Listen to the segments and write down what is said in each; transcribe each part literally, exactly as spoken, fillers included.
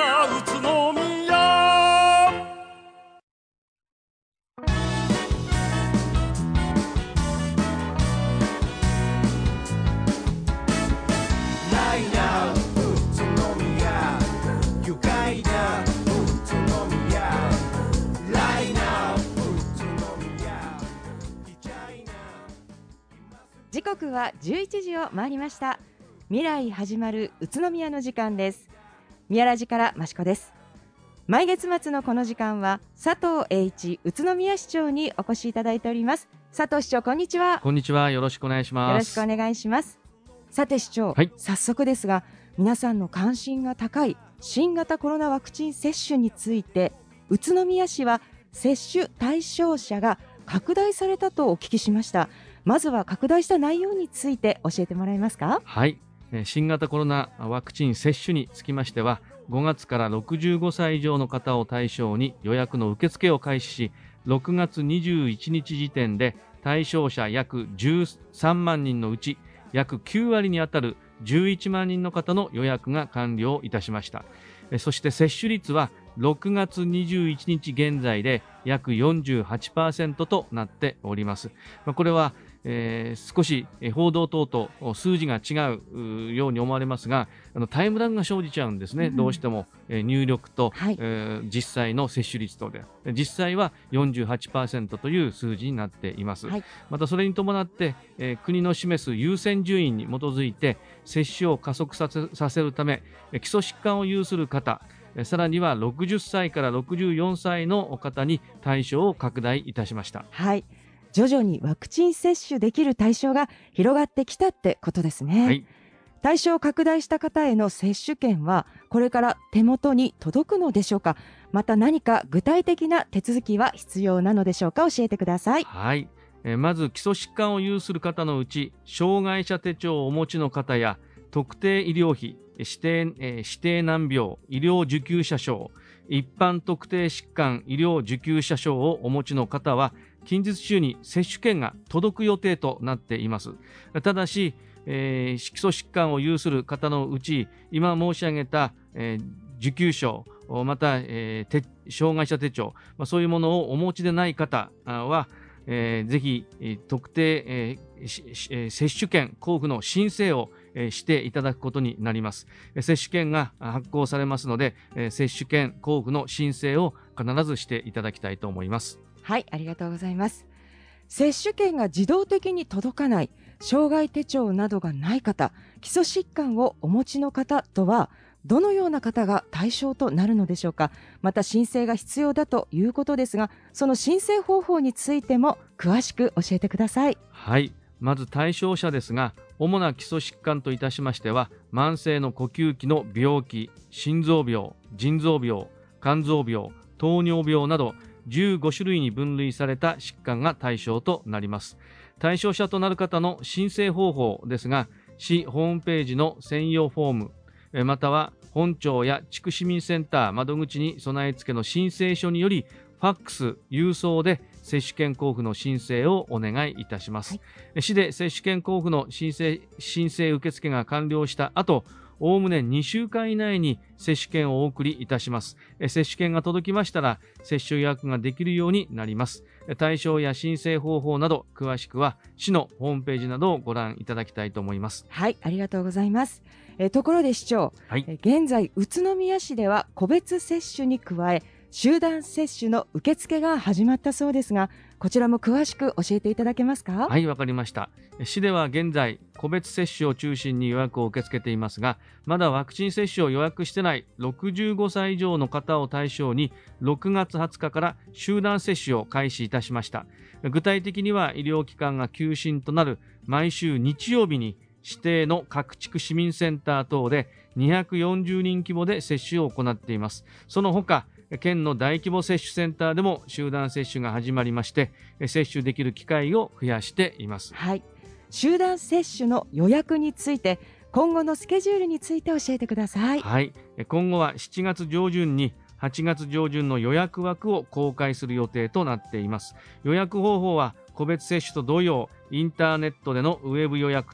た宇都宮。ライナー宇都宮、愉快な宇都宮。ライナー宇都宮、リチャイナー。 時刻はじゅういちじを回りました。未来始まる宇都宮の時間です。宮ラジから益子です。毎月末のこの時間は佐藤栄一宇都宮市長にお越しいただいております。佐藤市長、こんにちは。 こんにちは、よろしくお願いします。 よろしくお願いします。さて市長、 はい、 早速ですが皆さんの関心が高い新型コロナワクチン接種について、宇都宮市は接種対象者が拡大されたとお聞きしました。まずは拡大した内容について教えてもらえますか。 はい、新型コロナワクチン接種につきましては、ごがつからろくじゅうごさい以上の方を対象に予約の受付を開始し、ろくがつにじゅういちにち時点で対象者約じゅうさんまんにんのうち約きゅうわりにあたるじゅういちまんにんの方の予約が完了いたしました。そして接種率はろくがつにじゅういちにち現在で約 よんじゅうはちパーセント となっております。これはえー、少し報道等と数字が違うように思われますが、あのタイムラグが生じちゃうんですね、うん、どうしても、えー、入力と、はい、えー、実際の接種率とで、実際は よんじゅうはちパーセント という数字になっています、はい、またそれに伴って、えー、国の示す優先順位に基づいて接種を加速させ、させるため、基礎疾患を有する方、さらにはろくじゅっさいからろくじゅうよんさいの方に対象を拡大いたしました。 はい、徐々にワクチン接種できる対象が広がってきたってことですね、はい、対象を拡大した方への接種券はこれから手元に届くのでしょうか。また何か具体的な手続きは必要なのでしょうか。教えてください。 はい、えー、まず基礎疾患を有する方のうち、障害者手帳をお持ちの方や特定医療費、指定、えー、指定難病、医療受給者証、一般特定疾患医療受給者証をお持ちの方は近日中に接種券が届く予定となっています。ただし、えー、基礎疾患を有する方のうち、今申し上げた、えー、受給証、また、えー、障害者手帳、まあ、そういうものをお持ちでない方は、えー、ぜひ特定、えー、接種券交付の申請をしていただくことになります。接種券が発行されますので、接種券交付の申請を必ずしていただきたいと思います。 はい、ありがとうございます。接種券が自動的に届かない、障害手帳などがない方、基礎疾患をお持ちの方とはどのような方が対象となるのでしょうか。また申請が必要だということですが、その申請方法についても詳しく教えてください。 はい、まず対象者ですが、主な基礎疾患といたしましては、慢性の呼吸器の病気、心臓病、腎臓病、肝臓病、糖尿病などじゅうごしゅるいに分類された疾患が対象となります。対象者となる方の申請方法ですが、市ホームページの専用フォーム、または本庁や地区市民センター窓口に備え付けの申請書により、ファックス、郵送で接種券交付の申請をお願いいたします。はい、市で接種券交付の申請、申請受付が完了した後、おおむねにしゅうかん以内に接種券をお送りいたします。接種券が届きましたら、接種予約ができるようになります。対象や申請方法など、詳しくは市のホームページなどをご覧いただきたいと思います。 はい、ありがとうございます。えところで市長、はい、現在宇都宮市では個別接種に加え、集団接種の受付が始まったそうですが、こちらも詳しく教えていただけますか。 はい、わかりました。市では現在個別接種を中心に予約を受け付けていますが、まだワクチン接種を予約してないろくじゅうごさい以上の方を対象にろくがつはつかから集団接種を開始いたしました。具体的には医療機関が休診となる毎週日曜日に指定の各地区市民センター等でにひゃくよんじゅうにん規模で接種を行っています。その他、県の大規模接種センターでも集団接種が始まりまして、接種できる機会を増やしています。 はい、集団接種の予約について、今後のスケジュールについて教えてください。 はい、今後はしちがつじょうじゅんにはちがつじょうじゅんの予約枠を公開する予定となっています。予約方法は個別接種と同様、インターネットでのウェブ予約と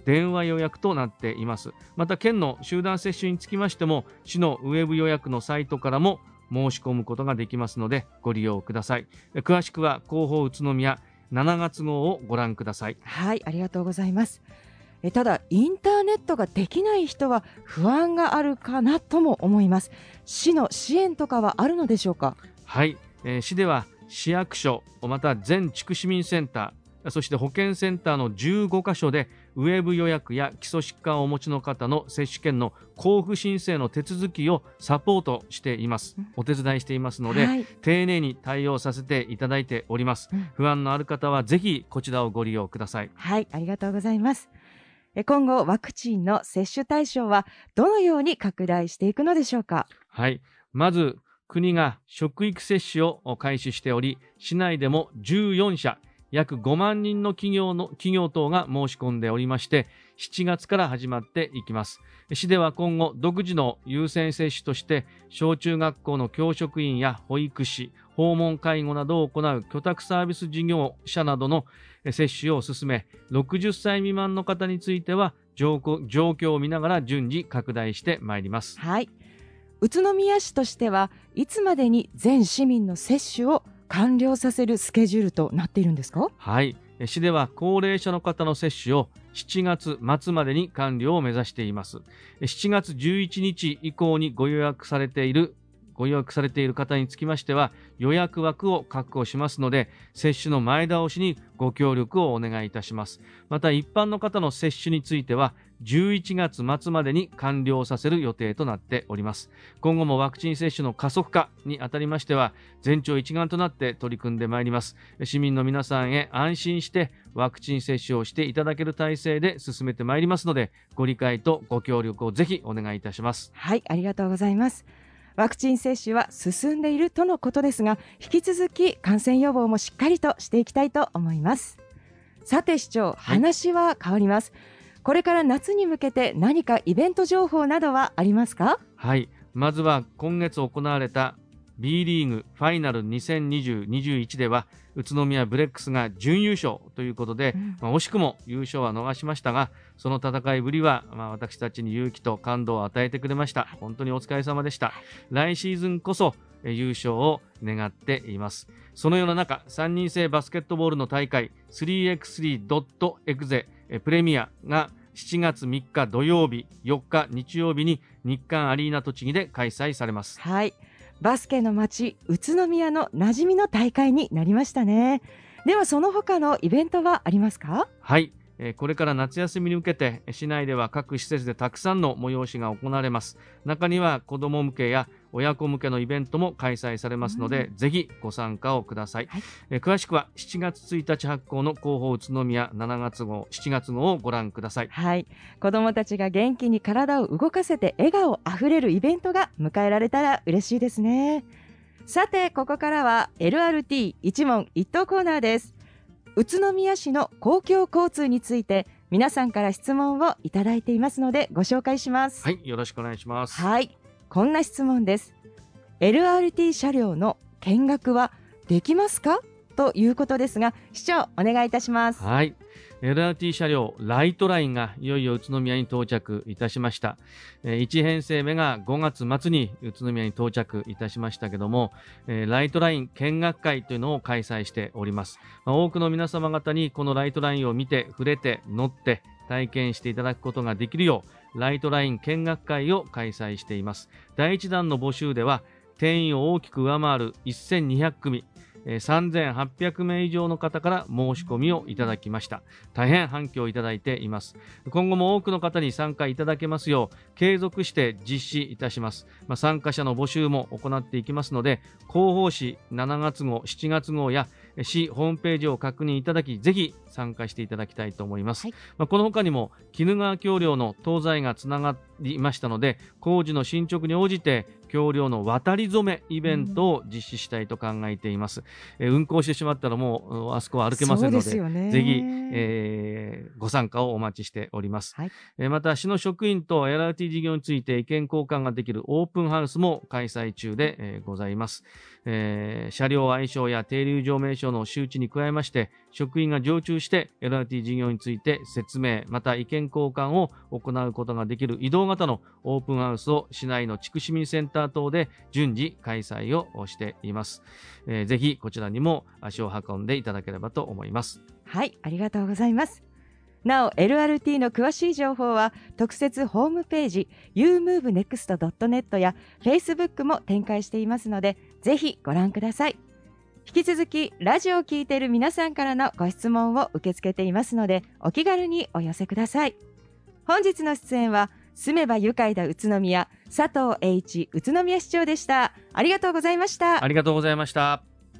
電話予約となっています。また県の集団接種につきましても、市のウェブ予約のサイトからも申し込むことができますのでご利用ください。詳しくは広報宇都宮しちがつ号をご覧ください。 はい、ありがとうございます。えただインターネットができない人は不安があるかなとも思います。市の支援とかはあるのでしょうか？ はい、えー、市では市役所また全地区市民センター、そして保健センターのじゅうごかしょでウェブ予約や基礎疾患をお持ちの方の接種券の交付申請の手続きをサポートしています。お手伝いしていますので、はい、丁寧に対応させていただいております。うん、不安のある方はぜひこちらをご利用ください。 はい、ありがとうございます。今後ワクチンの接種対象はどのように拡大していくのでしょうか？ はい、まず国が職域接種を開始しており、市内でもじゅうよんしゃ約ごまんにんの企業の企業等が申し込んでおりまして、しちがつから始まっていきます。市では今後独自の優先接種として小中学校の教職員や保育士、訪問介護などを行う居宅サービス事業者などの接種を進め、ろくじゅっさい未満の方については状況を見ながら順次拡大してまいります。 はい、宇都宮市としてはいつまでに全市民の接種を完了させるスケジュールとなっているんですか？ はい、市では高齢者の方の接種をしちがつまつまでに完了を目指しています。しちがつじゅういちにち以降にご予約されているご予約されている方につきましては予約枠を確保しますので、接種の前倒しにご協力をお願いいたします。また一般の方の接種についてはじゅういちがつまつまでに完了させる予定となっております。今後もワクチン接種の加速化にあたりましては全庁一丸となって取り組んでまいります。市民の皆さんへ安心してワクチン接種をしていただける体制で進めてまいりますので、ご理解とご協力をぜひお願いいたします。 はい、ありがとうございます。ワクチン接種は進んでいるとのことですが、引き続き感染予防もしっかりとしていきたいと思います。さて市長、話は変わります。はい、これから夏に向けて何かイベント情報などはありますか？ はい、まずは今月行われた B リーグファイナルにせんにじゅう にじゅういちでは宇都宮ブレックスが準優勝ということで、うんまあ、惜しくも優勝は逃しましたが、その戦いぶりは、まあ、私たちに勇気と感動を与えてくれました。本当にお疲れ様でした。来シーズンこそ優勝を願っています。そのような中、さんにん制バスケットボールの大会 スリーエックススリードットエグゼ プレミアがしちがつみっか土曜日、よっか日曜日に日韓アリーナ栃木で開催されます。 はい、バスケの街宇都宮の馴染みの大会になりましたね。ではその他のイベントはありますか？ はい、えー、これから夏休みに向けて市内では各施設でたくさんの催しが行われます。中には子ども向けや親子向けのイベントも開催されますので、うん、ぜひご参加をください。はい、えー、詳しくはしちがつついたち発行の広報宇都宮しちがつ号しちがつ号をご覧ください。 はい、子どもたちが元気に体を動かせて笑顔あふれるイベントが迎えられたら嬉しいですね。さてここからは エルアールティー 一問一答コーナーです。宇都宮市の公共交通について皆さんから質問をいただいていますのでご紹介します。 はい、よろしくお願いします。 はい、こんな質問です。 エルアールティー 車両の見学はできますかということですが、市長お願いいたします。 はい、エルアールティー 車両ライトラインがいよいよ宇都宮に到着いたしました。いち編成目がごがつまつに宇都宮に到着いたしましたけども、ライトライン見学会というのを開催しております。多くの皆様方にこのライトラインを見て触れて乗って体験していただくことができるようライトライン見学会を開催しています。だいいちだんの募集では定員を大きく上回るせんにひゃくくみ、さんぜんはっぴゃくめい以上の方から申し込みをいただきました。大変反響をいただいています。今後も多くの方に参加いただけますよう継続して実施いたします。まあ、参加者の募集も行っていきますので、広報誌しちがつ号しちがつ号や市ホームページを確認いただき、ぜひ参加していただきたいと思います。はい、まあ、この他にも鬼怒川橋梁の東西がつながりましたので、工事の進捗に応じて橋梁の渡り初めイベントを実施したいと考えています。うん、え運行してしまったらもうあそこは歩けませんの で, でぜひ、えー、ご参加をお待ちしております。はい、えー、また市の職員と エルアールティー 事業について意見交換ができるオープンハウスも開催中で、えー、ございます。えー、車両愛称や停留場名称の周知に加えまして、 職員が常駐して エルアールティー 事業について説明、また意見交換を行うことができる移動型のオープンハウスを市内の地区市民センター等で順次開催をしています。えー、ぜひこちらにも足を運んでいただければと思います。 はい、ありがとうございます。なお エルアールティー の詳しい情報は特設ホームページ ユームーブネクストドットネット や Facebook も展開していますので、ぜひご覧ください。引き続きラジオを聞いている皆さんからのご質問を受け付けていますので、お気軽にお寄せください。本日の出演は住めば愉快だ宇都宮、佐藤栄一宇都宮市長でした。ありがとうございました。 ありがとうございました。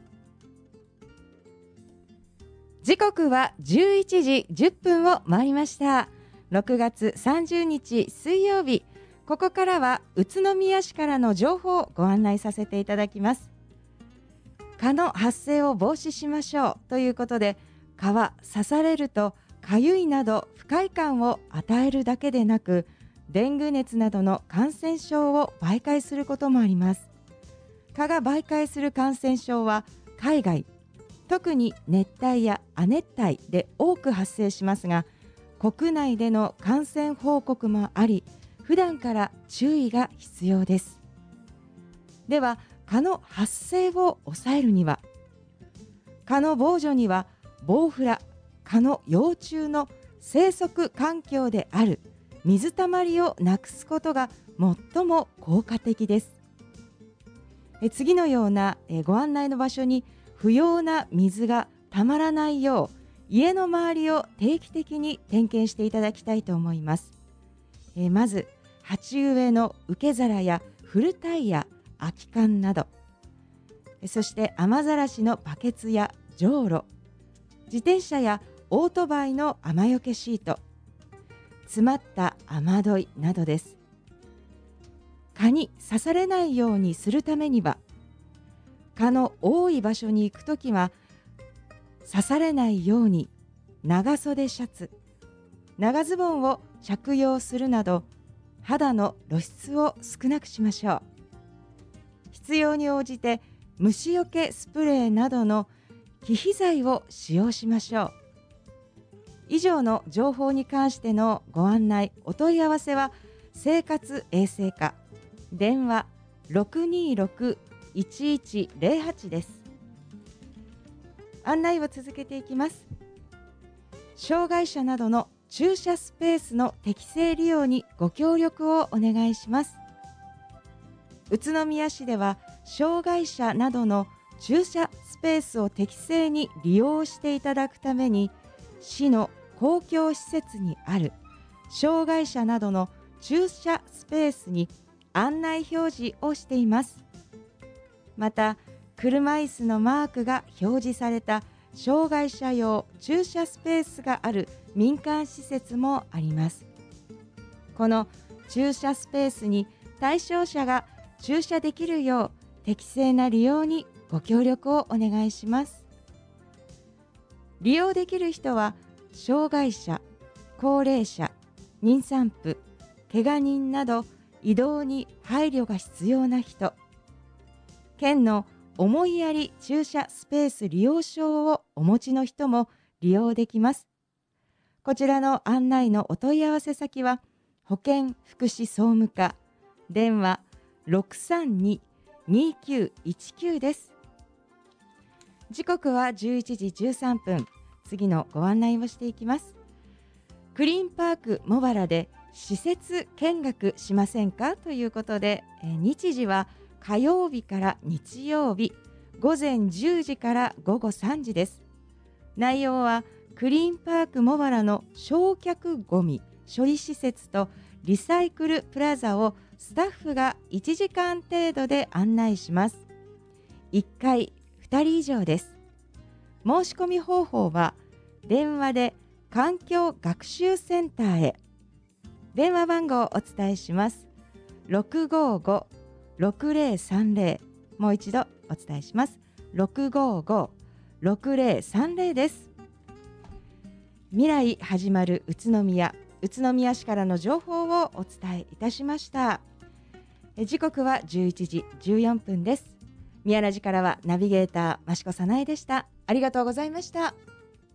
時刻はじゅういちじじゅっぷんを回りました。ろくがつさんじゅうにち水曜日、ここからは宇都宮市からの情報をご案内させていただきます。蚊の発生を防止しましょうということで、蚊は刺されるとかゆいなど不快感を与えるだけでなく、デング熱などの感染症を媒介することもあります。蚊が媒介する感染症は海外、特に熱帯や亜熱帯で多く発生しますが、国内での感染報告もあり、普段から注意が必要です。では、蚊の発生を抑えるには、蚊の防除にはボウフラ、蚊の幼虫の生息環境である水たまりをなくすことが最も効果的です。え次のようなえご案内の場所に不要な水がたまらないよう、家の周りを定期的に点検していただきたいと思います。えまず鉢植えの受け皿や古タイヤ、空き缶など、そして雨ざらしのバケツやじょうろ、自転車やオートバイの雨よけシート、詰まった雨どいなどです。蚊に刺されないようにするためには、蚊の多い場所に行くときは刺されないように長袖シャツ、長ズボンを着用するなど、肌の露出を少なくしましょう。必要に応じて虫よけスプレーなどの忌避剤を使用しましょう。以上の情報に関してのご案内、お問い合わせは生活衛生課、電話 ろくにろく いちいちゼロはち です。案内を続けていきます。障害者などの駐車スペースの適正利用にご協力をお願いします。宇都宮市では障害者などの駐車スペースを適正に利用していただくために、市の公共施設にある障害者などの駐車スペースに案内表示をしています。また、車椅子のマークが表示された障害者用駐車スペースがある民間施設もあります。この駐車スペースに対象者が駐車できるよう適正な利用にご協力をお願いします。利用できる人は障害者、高齢者、妊産婦、けが人など移動に配慮が必要な人、県の思いやり駐車スペース利用証をお持ちの人も利用できます。こちらの案内のお問い合わせ先は保健福祉総務課、電話 ろくさんに にきゅういちきゅう です。時刻はじゅういちじじゅうさんぷん、次のご案内をしていきます。クリーンパーク茂原で施設見学しませんかということで、え日時は火曜日から日曜日、ごぜんじゅうじからごごさんじです。内容はクリーンパーク茂原の焼却ごみ処理施設とリサイクルプラザをスタッフがいちじかん程度で案内します。いっかいふたり以上です。申し込み方法は電話で環境学習センターへ。電話番号をお伝えします。ろくごご ろくぜろさんぜろ、もう一度お伝えします。ろくごご ろくぜろさんぜろです。未来始まる宇都宮、宇都宮市からの情報をお伝えいたしました。時刻はじゅういちじじゅうよんぷんです。宮ラジからはナビゲーター益子早苗でした。ありがとうございました。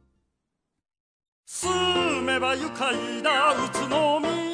住めば愉快な宇都宮